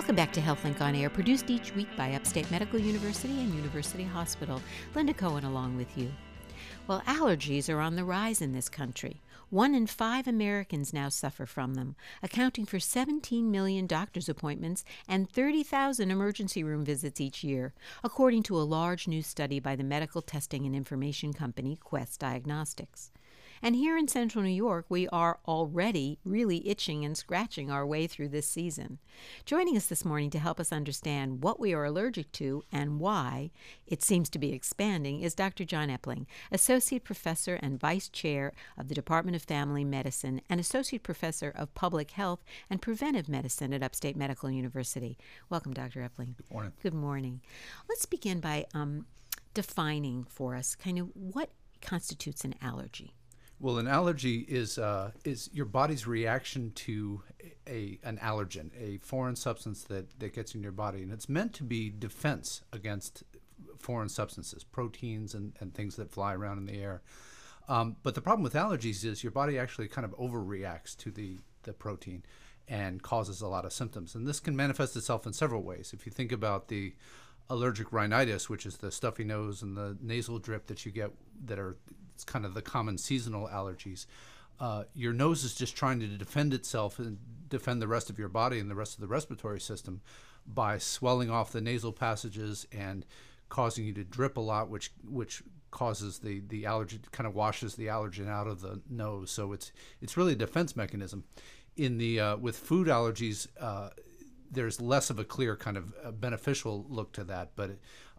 Welcome back to HealthLink on Air, produced each week by Upstate Medical University and University Hospital. Linda Cohen along with you. Well, allergies are on the rise in this country. 1 in 5 Americans now suffer from them, accounting for 17 million doctor's appointments and 30,000 emergency room visits each year, according to a large new study by the medical testing and information company Quest Diagnostics. And here in central New York, we are already really itching and scratching our way through this season. Joining us this morning to help us understand what we are allergic to and why it seems to be expanding is Dr. John Epling, Associate Professor and Vice Chair of the Department of Family Medicine and Associate Professor of Public Health and Preventive Medicine at Upstate Medical University. Welcome, Dr. Epling. Good morning. Good morning. Let's begin by defining for us kind of what constitutes an allergy. Well, an allergy is your body's reaction to an allergen, a foreign substance that gets in your body. And it's meant to be defense against foreign substances, proteins and things that fly around in the air. But the problem with allergies is your body actually kind of overreacts to the protein and causes a lot of symptoms. And this can manifest itself in several ways. If you think about the allergic rhinitis, which is the stuffy nose and the nasal drip that you get that are it's kind of the common seasonal allergies. Your nose is just trying to defend itself and defend the rest of your body and the rest of the respiratory system by swelling off the nasal passages and causing you to drip a lot, which causes the allergy, kind of washes the allergen out of the nose. So it's really a defense mechanism. In the with food allergies, there's less of a clear kind of beneficial look to that, but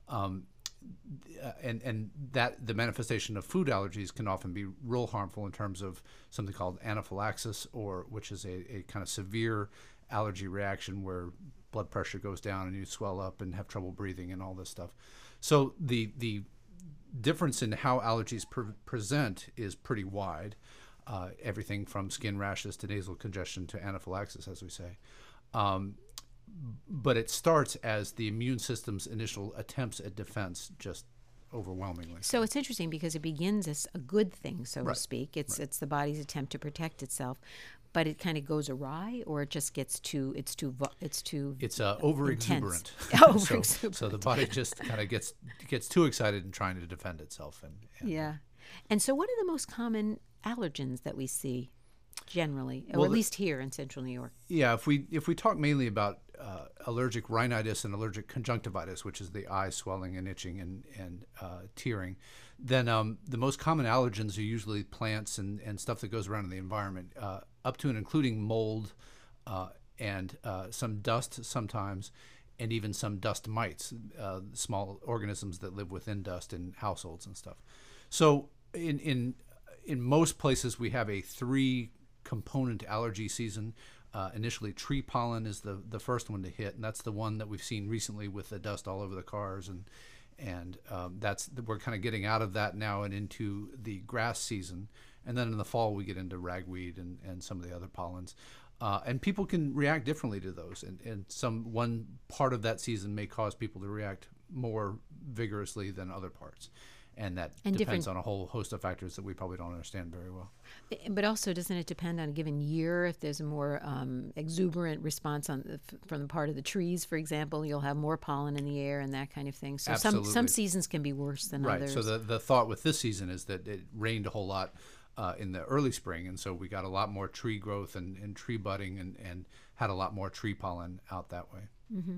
and that the manifestation of food allergies can often be real harmful in terms of something called anaphylaxis, or which is a kind of severe allergy reaction where blood pressure goes down and you swell up and have trouble breathing and all this stuff. So the difference in how allergies present is pretty wide. Everything from skin rashes to nasal congestion to anaphylaxis, as we say. But it starts as the immune system's initial attempts at defense, just overwhelmingly. So it's interesting because it begins as a good thing, so Right. to speak. It's Right. the body's attempt to protect itself, but it kind of goes awry, or it just gets too It's intense. over-exuberant. Over-exuberant. So the body just kind of gets too excited in trying to defend itself. And Yeah. And so what are the most common allergens that we see generally, or Well, at least here in central New York? Yeah, if we talk mainly about allergic rhinitis and allergic conjunctivitis, which is the eye swelling and itching and tearing, then the most common allergens are usually plants and stuff that goes around in the environment, up to and including mold and some dust sometimes, and even some dust mites, small organisms that live within dust in households and stuff. So in most places we have a 3-component allergy season. Initially, tree pollen is the first one to hit, and that's the one that we've seen recently with the dust all over the cars, and that's we're kind of getting out of that now and into the grass season, and then in the fall we get into ragweed and some of the other pollens, and people can react differently to those, and one part of that season may cause people to react more vigorously than other parts. And that depends on a whole host of factors that we probably don't understand very well. But also, doesn't it depend on a given year? If there's a more exuberant response from the part of the trees, for example, you'll have more pollen in the air and that kind of thing. So some seasons can be worse than others. Right. So the thought with this season is that it rained a whole lot in the early spring, and so we got a lot more tree growth and tree budding and had a lot more tree pollen out that way.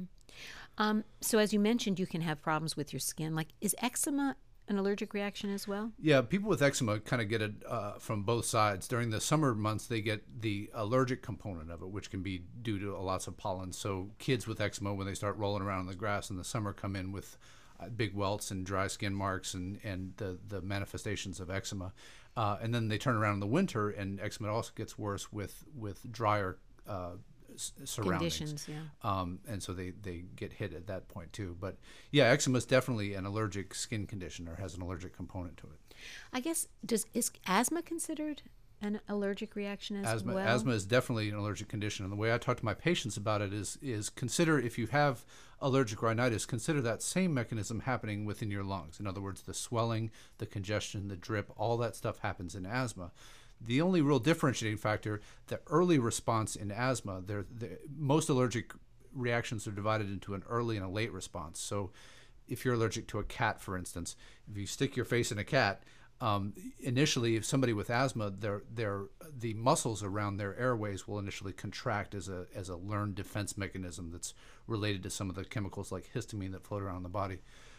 Mm-hmm. So as you mentioned, you can have problems with your skin. Like, is eczema an allergic reaction as well? Yeah, people with eczema kind of get it from both sides. During the summer months, they get the allergic component of it, which can be due to lots of pollen. So kids with eczema, when they start rolling around in the grass in the summer, come in with big welts and dry skin marks and the manifestations of eczema. And then they turn around in the winter, and eczema also gets worse with drier surroundings. Conditions, yeah. And so they get hit at that point too. But yeah, eczema is definitely an allergic skin condition, or has an allergic component to it. I guess, is asthma considered an allergic reaction as well? Asthma is definitely an allergic condition. And the way I talk to my patients about it is consider, if you have allergic rhinitis, consider that same mechanism happening within your lungs. In other words, the swelling, the congestion, the drip, all that stuff happens in asthma. The only real differentiating factor, the early response in asthma, most allergic reactions are divided into an early and a late response. So if you're allergic to a cat, for instance, if you stick your face in a cat, initially, if somebody with asthma, the muscles around their airways will initially contract as a learned defense mechanism that's related to some of the chemicals like histamine that float around the body.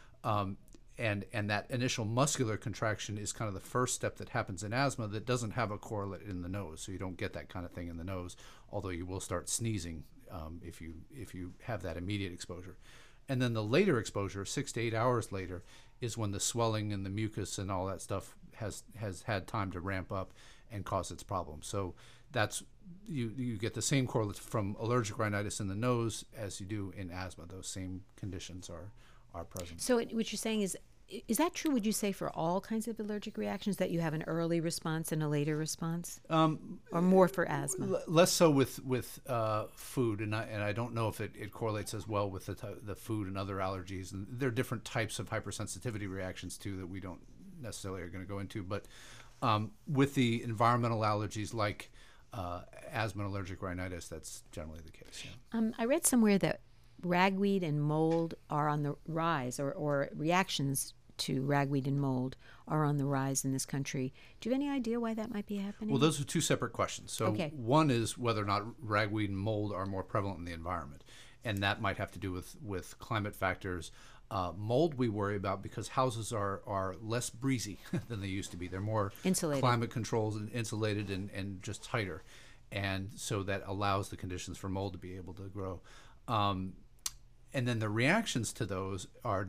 And that initial muscular contraction is kind of the first step that happens in asthma that doesn't have a correlate in the nose. So you don't get that kind of thing in the nose, although you will start sneezing if you have that immediate exposure. And then the later exposure, 6 to 8 hours later, is when the swelling and the mucus and all that stuff has had time to ramp up and cause its problems. So that's you get the same correlates from allergic rhinitis in the nose as you do in asthma. Those same conditions are present. So what you're saying is that true, would you say, for all kinds of allergic reactions, that you have an early response and a later response? Or more for asthma? Less so with food, and I don't know if it correlates as well with the food and other allergies. And there are different types of hypersensitivity reactions, too, that we don't necessarily are going to go into. But with the environmental allergies like asthma and allergic rhinitis, that's generally the case. Yeah. I read somewhere that ragweed and mold are on the rise, or reactions to ragweed and mold are on the rise in this country. Do you have any idea why that might be happening? Well, those are two separate questions. So one is whether or not ragweed and mold are more prevalent in the environment, and that might have to do with climate factors. Mold we worry about because houses are less breezy than they used to be. They're more insulated, climate controlled and insulated and just tighter, and so that allows the conditions for mold to be able to grow. And then the reactions to those are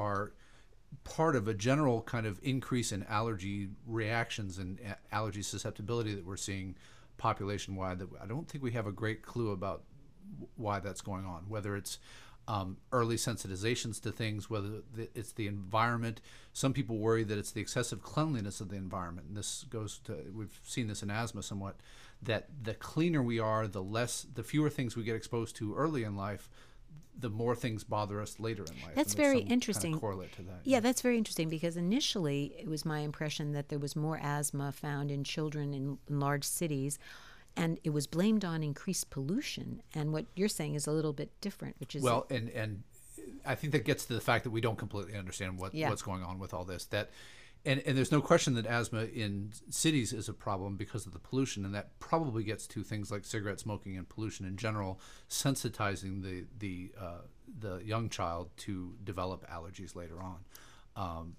part of a general kind of increase in allergy reactions and allergy susceptibility that we're seeing population-wide, that I don't think we have a great clue about why that's going on, whether it's early sensitizations to things, whether it's the environment. Some people worry that it's the excessive cleanliness of the environment, and this goes to, we've seen this in asthma somewhat, that the cleaner we are, the fewer things we get exposed to early in life, the more things bother us later in life. That's very interesting. Kind of correlate to that. Yeah, that's very interesting, because initially it was my impression that there was more asthma found in children in large cities, and it was blamed on increased pollution. And what you're saying is a little bit different, which is well, and I think that gets to the fact that we don't completely understand what's going on with all this. And there's no question that asthma in cities is a problem because of the pollution, and that probably gets to things like cigarette smoking and pollution in general, sensitizing the young child to develop allergies later on.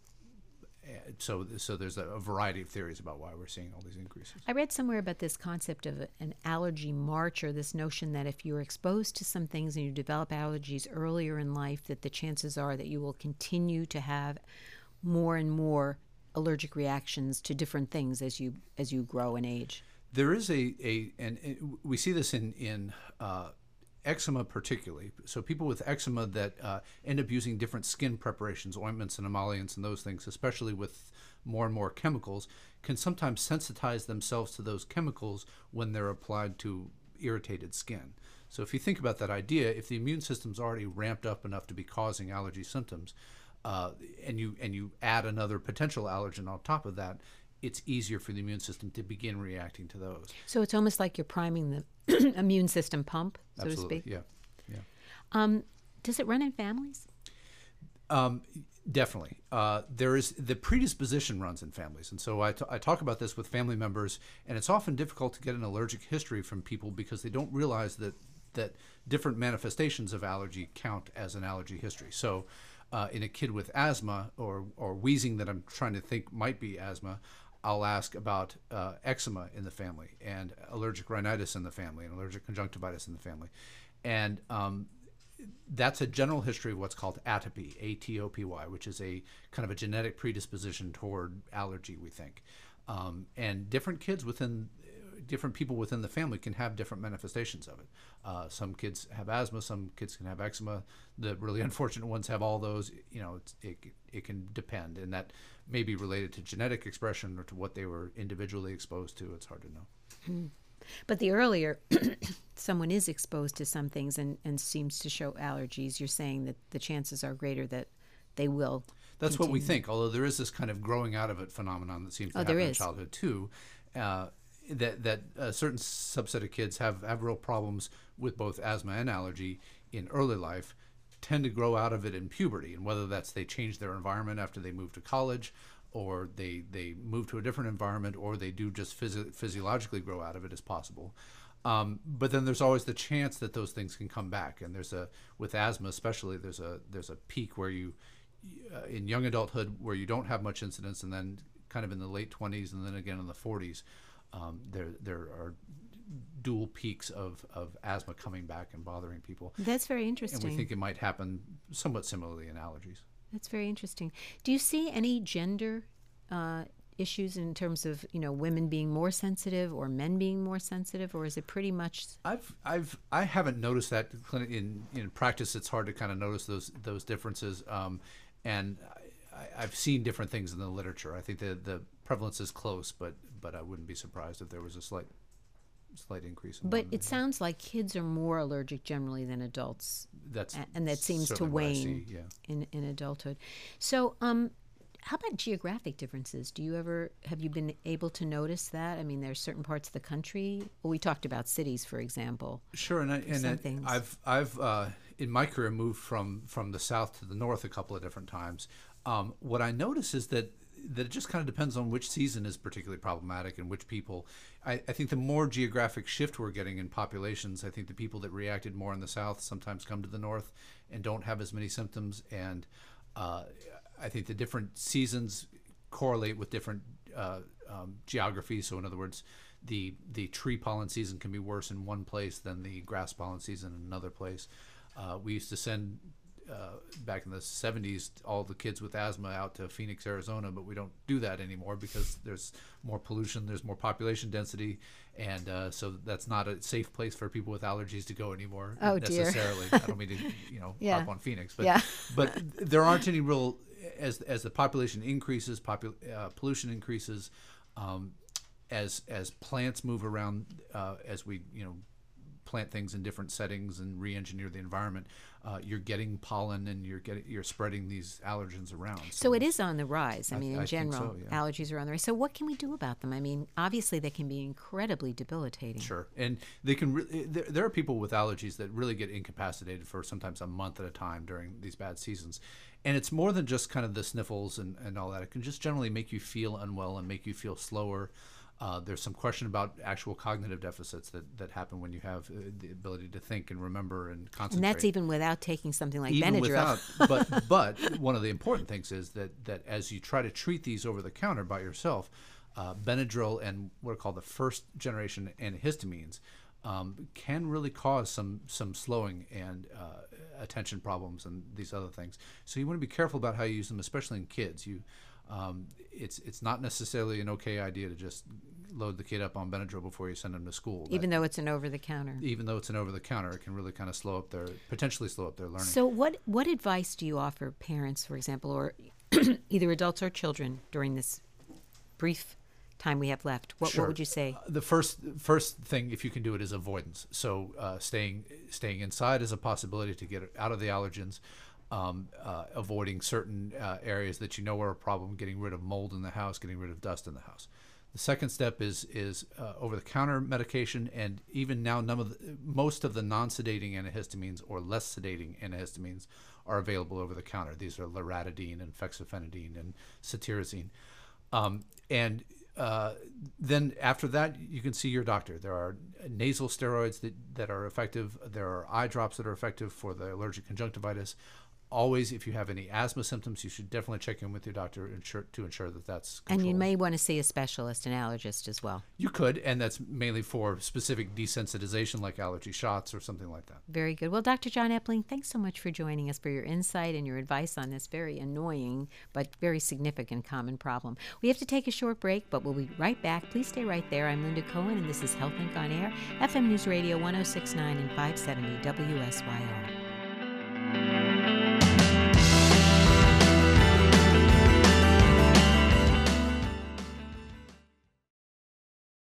So there's a variety of theories about why we're seeing all these increases. I read somewhere about this concept of an allergy march, or this notion that if you're exposed to some things and you develop allergies earlier in life, that the chances are that you will continue to have more and more allergic reactions to different things as you grow and age. There is and we see this in eczema particularly. So people with eczema that end up using different skin preparations, ointments and emollients and those things, especially with more and more chemicals, can sometimes sensitize themselves to those chemicals when they're applied to irritated skin. So if you think about that idea, if the immune system's already ramped up enough to be causing allergy symptoms, and you add another potential allergen on top of that, it's easier for the immune system to begin reacting to those. So it's almost like you're priming the immune system pump, so Absolutely. to speak. Yeah. Does it run in families? Definitely. There is the predisposition runs in families, and so I talk about this with family members, and it's often difficult to get an allergic history from people because they don't realize that different manifestations of allergy count as an allergy history. So in a kid with asthma or wheezing that I'm trying to think might be asthma, I'll ask about eczema in the family, and allergic rhinitis in the family, and allergic conjunctivitis in the family. And that's a general history of what's called atopy, A-T-O-P-Y, which is a kind of a genetic predisposition toward allergy, we think. And different people within the family can have different manifestations of it. Some kids have asthma, some kids can have eczema. The really unfortunate ones have all those. It can depend, and that may be related to genetic expression or to what they were individually exposed to. It's hard to know. But the earlier someone is exposed to some things and seems to show allergies, you're saying that the chances are greater that they will That's continue. what we think, although there is this kind of growing out of it phenomenon that seems to happen in childhood too. That a certain subset of kids have real problems with both asthma and allergy in early life tend to grow out of it in puberty, and whether that's they change their environment after they move to college, or they move to a different environment, or they do just physiologically grow out of it is possible. But then there's always the chance that those things can come back, and with asthma especially, there's a peak where you in young adulthood where you don't have much incidence, and then kind of in the late 20s and then again in the 40s, there are dual peaks of asthma coming back and bothering people. That's very interesting. And we think it might happen somewhat similarly in allergies. That's very interesting. Do you see any gender issues in terms of women being more sensitive or men being more sensitive, or is it pretty much? I haven't noticed that in practice. It's hard to kind of notice those differences, and I've seen different things in the literature. I think the prevalence is close, but I wouldn't be surprised if there was a slight increase. But it sounds like kids are more allergic generally than adults. And that seems to wane in adulthood. So, how about geographic differences? Have you been able to notice that? I mean, there's certain parts of the country. Well, we talked about cities, for example. Sure, I've in my career moved from the south to the north a couple of different times. What I notice is that it just kind of depends on which season is particularly problematic and which people. I think the more geographic shift we're getting in populations, I think the people that reacted more in the south sometimes come to the north and don't have as many symptoms. And I think the different seasons correlate with different geographies. So in other words, the tree pollen season can be worse in one place than the grass pollen season in another place. We used to send back in the 70s all the kids with asthma out to Phoenix, Arizona, but we don't do that anymore because there's more pollution, there's more population density, and so that's not a safe place for people with allergies to go anymore necessarily. I don't mean to harp on Phoenix, but there aren't any real, as the population increases, pollution increases, as plants move around, as we plant things in different settings and re-engineer the environment, you're getting pollen and you're spreading these allergens around. So it is on the rise. I mean, in general, think so, yeah. Allergies are on the rise. So what can we do about them? I mean, obviously they can be incredibly debilitating. Sure, and they can. There are people with allergies that really get incapacitated for sometimes a month at a time during these bad seasons. And it's more than just kind of the sniffles and all that. It can just generally make you feel unwell and make you feel slower. There's some question about actual cognitive deficits that happen when you have the ability to think and remember and concentrate. And that's even without taking something like even Benadryl. But one of the important things is that as you try to treat these over the counter by yourself, Benadryl and what are called the first generation antihistamines can really cause some slowing and attention problems and these other things. So you want to be careful about how you use them, especially in kids. It's not necessarily an okay idea to just load the kid up on Benadryl before you send them to school. Even though it's an over-the-counter. Even though it's an over-the-counter, it can really kind of potentially slow up their learning. So what advice do you offer parents, for example, or either adults or children during this brief time we have left? What would you say? The first thing, if you can do it, is avoidance. So staying inside is a possibility to get out of the allergens. Avoiding certain areas that are a problem, getting rid of mold in the house, getting rid of dust in the house. The second step is over-the-counter medication, and even now most of the non-sedating antihistamines or less sedating antihistamines are available over the counter. These are loratadine and fexofenadine and cetirizine. Then after that, you can see your doctor. There are nasal steroids that are effective. There are eye drops that are effective for the allergic conjunctivitis. Always, if you have any asthma symptoms, you should definitely check in with your doctor to ensure that that's controlled. And you may want to see a specialist, an allergist as well. You could, and that's mainly for specific desensitization like allergy shots or something like that. Very good. Well, Dr. John Epling, thanks so much for joining us, for your insight and your advice on this very annoying but very significant common problem. We have to take a short break, but we'll be right back. Please stay right there. I'm Linda Cohen, and this is HealthLink on Air, FM News Radio 106.9 and 570 WSYR.